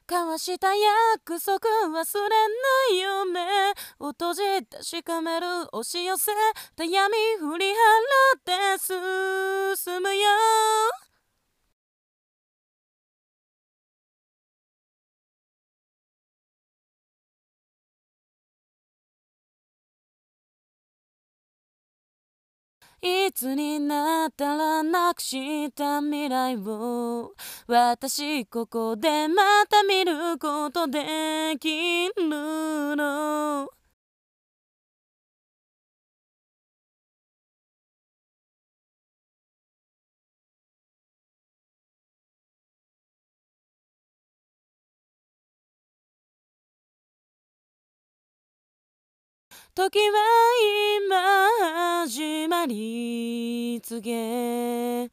交わした約束忘れない夢を閉じ確かめる押し寄せた闇振り払って進むよ。いつになったらなくした未来を私ここでまた見ることできるの。時は今始まり告げ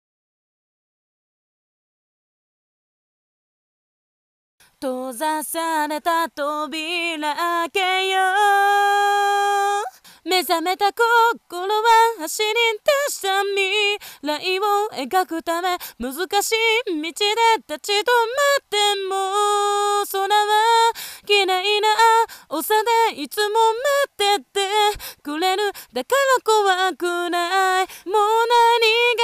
閉ざされた扉開けよう。目覚めた心は走り出した未来を描くため難しい道で立ち止まっても空は綺麗な青さでいつも待っててくれる。だから怖くない。もう何が